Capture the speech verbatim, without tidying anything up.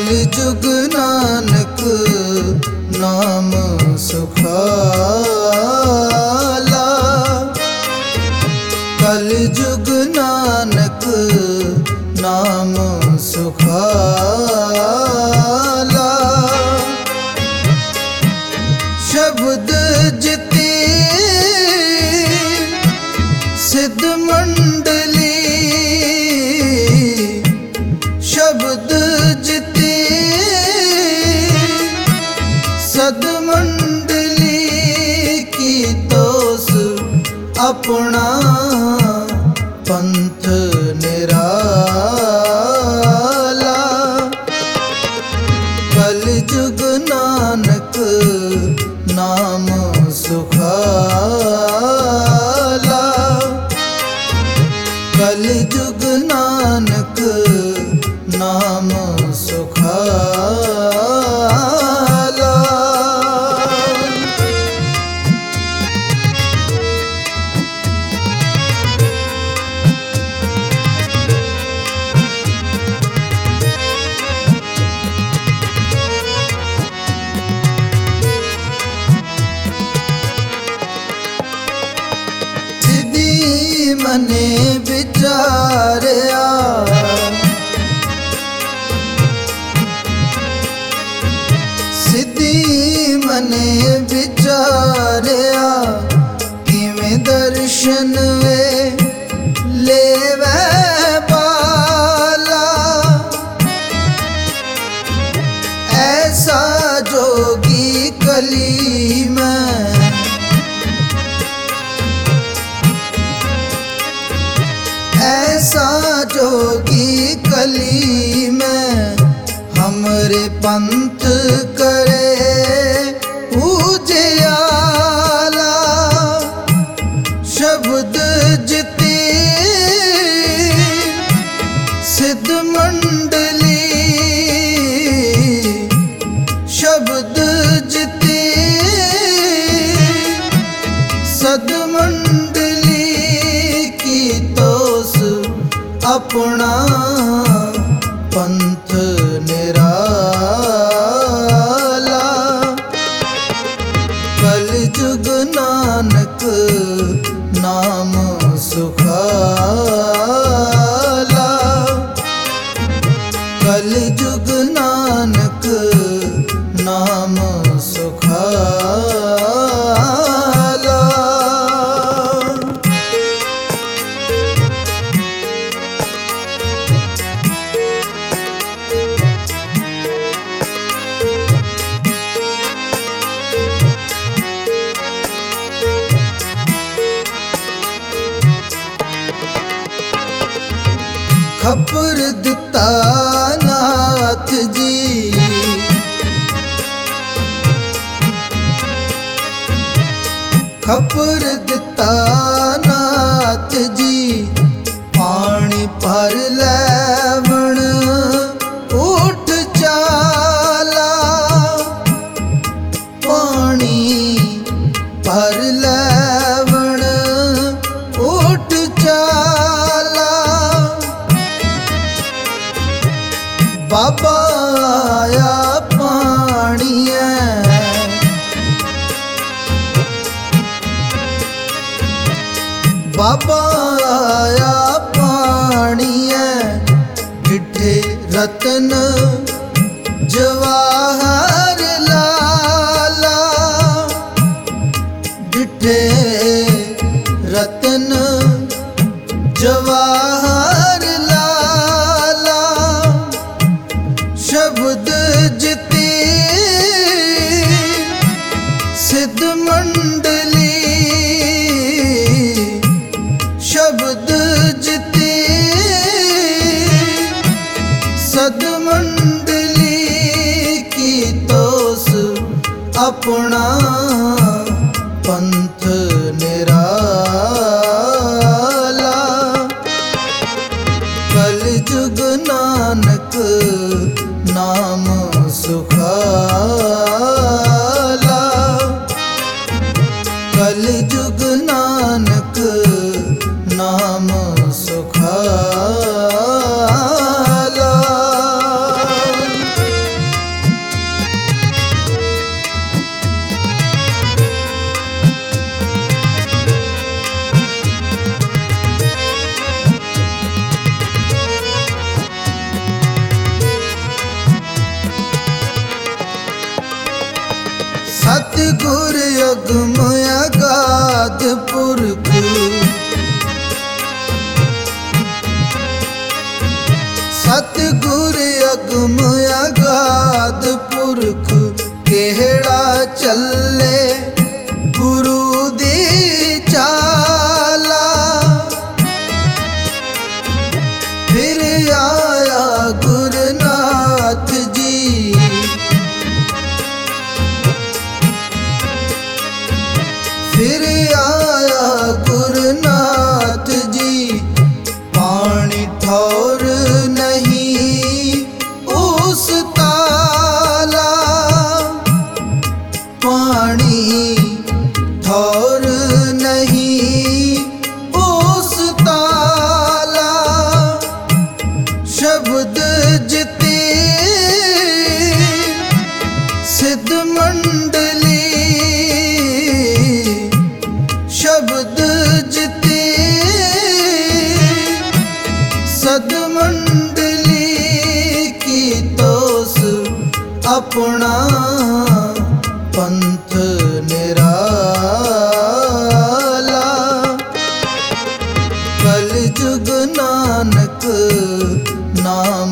कल जुग नानक नाम सुखाला। कल जुग नानक नाम सुखाला। शब्द जिते सिद्ध मंडली, शब्द जिते सद मंडली की तोस अपना पंथ निराला। कल जुग नानक नाम सुखाला। कल जुग नानक नाम सुखाला। मने विचारया, सिद्धि मने विचारया, किवें दर्शन वे लेवै बाला। ऐसा जोगी कली में, ऐसा जोगी कली में, हमरे पंथ करे उजियाला। शब्द जिते सिद्ध मंडली, शब्द जिते सद मंडली की तोस अपना पंथ निराला। कल जुग नानक नाम सुखाला। कल जुग नानक नाम सुखाला। खबर दिता नाथ जी, खबर दिता नाथ जी, पानी भर लैवण उठ चाला। पानी भर लैवण उठ चाला। बाबा आया पानी है, बाबा आया पानी है, डिठे रतन जवाहर लाला। डिठे रतन जवाहर लाला। शब्द जिते सिद्ध मंडली, शब्द जिते सद मंडली की तोस अपना पंथ निराला। कल जुग नानक नाम सुखाला। कल जुग नानक नाम सुखाला। पुरख सतगुर अगम अगाध पुरख केहड़ा चले गुरु दी चाला। फिर आया गुरनाथ जी फिर आया गुरनाथ जी पानी ठौर नहीं उस ताला। पानी ठौर नहीं उस ताला। शब्द जिते सिद्ध मंडली शब्द जिते सदमंडली की तोस अपना पंथ निराला। कल जुग नानक नाम